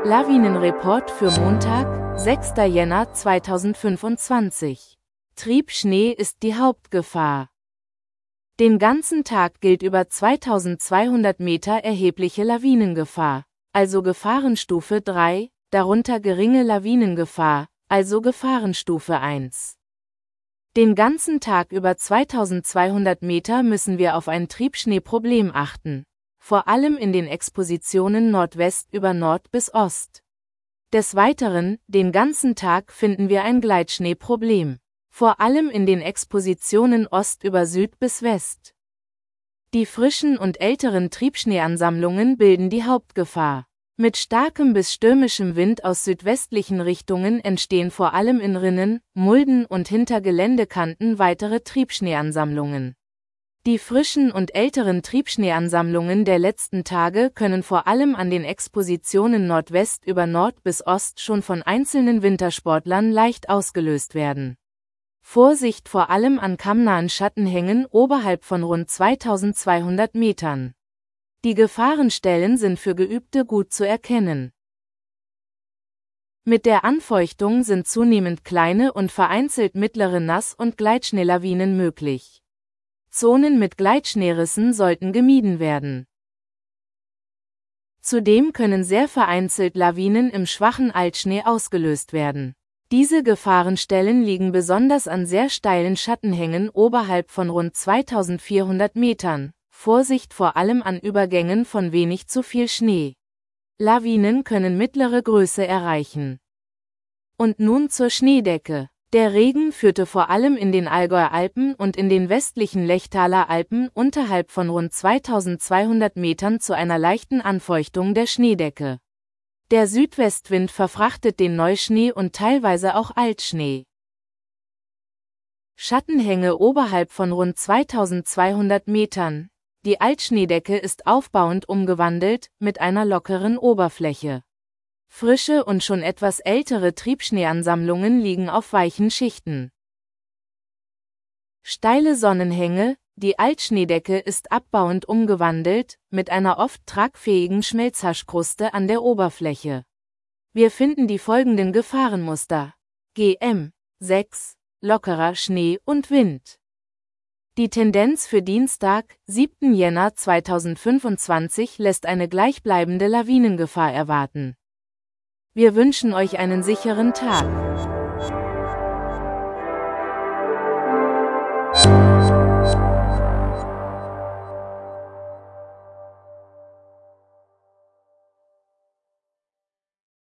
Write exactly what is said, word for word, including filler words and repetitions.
Lawinenreport für Montag, sechster Jänner zweitausendfünfundzwanzig. Triebschnee ist die Hauptgefahr. Den ganzen Tag gilt über zweitausendzweihundert Meter erhebliche Lawinengefahr, also Gefahrenstufe drei, darunter geringe Lawinengefahr, also Gefahrenstufe eins. Den ganzen Tag über zweitausendzweihundert Meter müssen wir auf ein Triebschneeproblem achten, vor allem in den Expositionen Nordwest über Nord bis Ost. Des Weiteren, den ganzen Tag finden wir ein Gleitschneeproblem, vor allem in den Expositionen Ost über Süd bis West. Die frischen und älteren Triebschneeansammlungen bilden die Hauptgefahr. Mit starkem bis stürmischem Wind aus südwestlichen Richtungen entstehen vor allem in Rinnen, Mulden und hinter Geländekanten weitere Triebschneeansammlungen. Die frischen und älteren Triebschneeansammlungen der letzten Tage können vor allem an den Expositionen Nordwest über Nord bis Ost schon von einzelnen Wintersportlern leicht ausgelöst werden. Vorsicht vor allem an kammnahen Schattenhängen oberhalb von rund zweitausendzweihundert Metern. Die Gefahrenstellen sind für Geübte gut zu erkennen. Mit der Anfeuchtung sind zunehmend kleine und vereinzelt mittlere Nass- und Gleitschneelawinen möglich. Zonen mit Gleitschneerissen sollten gemieden werden. Zudem können sehr vereinzelt Lawinen im schwachen Altschnee ausgelöst werden. Diese Gefahrenstellen liegen besonders an sehr steilen Schattenhängen oberhalb von rund zweitausendvierhundert Metern. Vorsicht vor allem an Übergängen von wenig zu viel Schnee. Lawinen können mittlere Größe erreichen. Und nun zur Schneedecke. Der Regen führte vor allem in den Allgäuer Alpen und in den westlichen Lechtaler Alpen unterhalb von rund zweitausendzweihundert Metern zu einer leichten Anfeuchtung der Schneedecke. Der Südwestwind verfrachtet den Neuschnee und teilweise auch Altschnee. Schattenhänge oberhalb von rund zweitausendzweihundert Metern. Die Altschneedecke ist aufbauend umgewandelt, mit einer lockeren Oberfläche. Frische und schon etwas ältere Triebschneeansammlungen liegen auf weichen Schichten. Steile Sonnenhänge, die Altschneedecke ist abbauend umgewandelt, mit einer oft tragfähigen Schmelzhaschkruste an der Oberfläche. Wir finden die folgenden Gefahrenmuster. G M sechs, lockerer Schnee und Wind. Die Tendenz für Dienstag, siebten Jänner zweitausendfünfundzwanzig lässt eine gleichbleibende Lawinengefahr erwarten. Wir wünschen euch einen sicheren Tag.